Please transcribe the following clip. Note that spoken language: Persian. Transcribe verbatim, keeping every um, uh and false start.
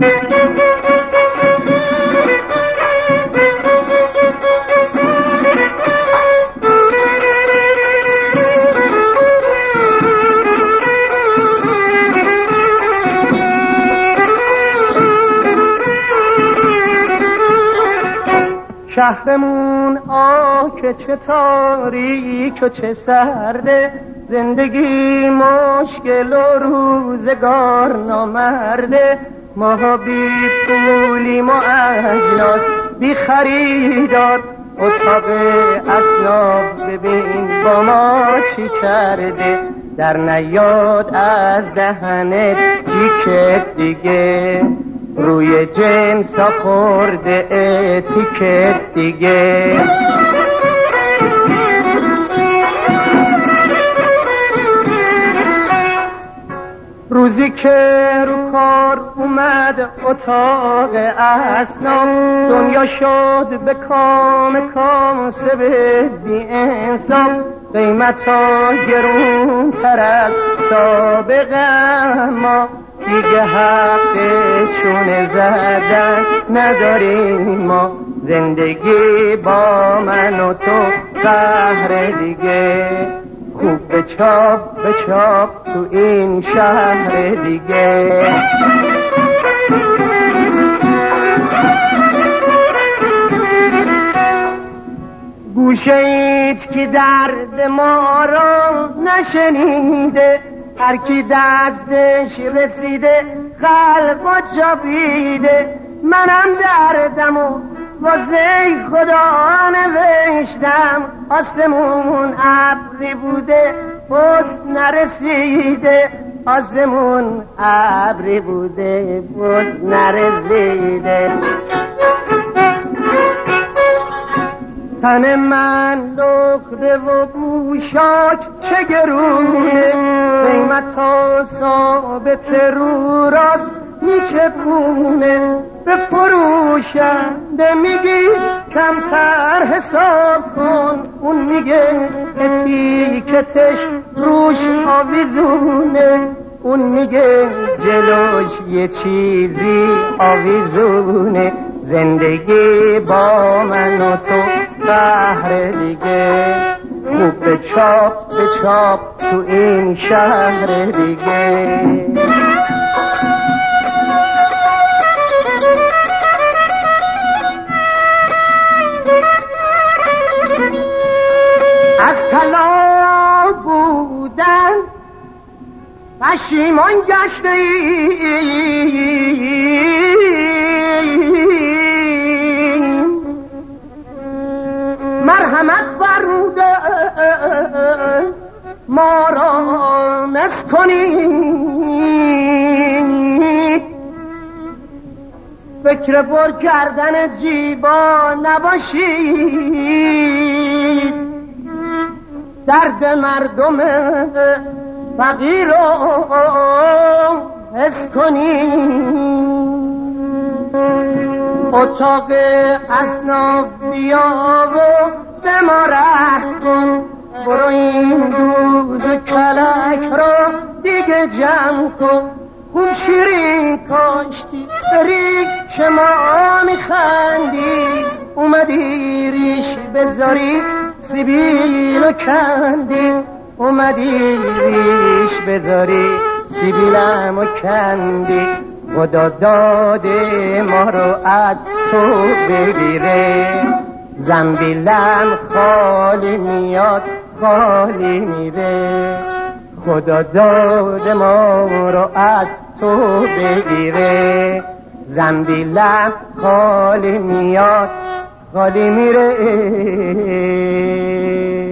شهرمون آه که چه تاریک و چه سرده، زندگی مشکل و روزگار نامرده. ما بی پولیم و اجناس بی خریدار، اتاق اسناد ببین با ما چی کرده. در نیاد از دهنت جیکت دیگه، روی جنسا خورده اتیکت دیگه. روزی که رو کار اومد اتاق اسناد، دنیا شد به کام کاسب بی انصاف. قیمتا گرون تر از سابقه، اما دیگه حق چونه زدن نداریم ما. زندگی با من و تو قهر دیگه، خوب به چاپ به چاپ تو این شهر دیگه. گوشه ایت که درد ما را نشنیده، هر کی دستش رسیده خلق و جابیده. منم دردم و واسه خدا نوشتم، آسمون ابری بوده پس نرسیده. آسمون ابری بوده پس نرسیده. تن من لخته و پوشاک چه گرونه، قیمتا ثابت رو راست میچپونه. به فروشنده میگی کمتر حساب کن، اون میگه اتیکتش روش آویزونه. اون میگه جلوش یه چیزی آویزونه. زندگی با من و تو قهر دیگه، خوب به چاپ به چاپ تو این شهر دیگه. از طلا بودن پشیمان گشته ایم، مرحمت فرموده ما را مسکنید. فکر پر کردن جیبا نباشید، درد مردم فقیر رو حس کنید. اتاق اسناد بیا و به ما ره کن، برو این دوز کلک رو دیگه جمع کن. خوب شیرین کاشتی ریک که ما میخندی، اومدی ریش بذاری سیبیل و کندی. اومدی ریش بذاری سیبیلم و کندی. خدا داده ما رو از تو بگیره، زنبیلم خالی میاد خالی میره. خدا داده ما رو از تو بگیره، زنبیلم خالی میاد خالی میره.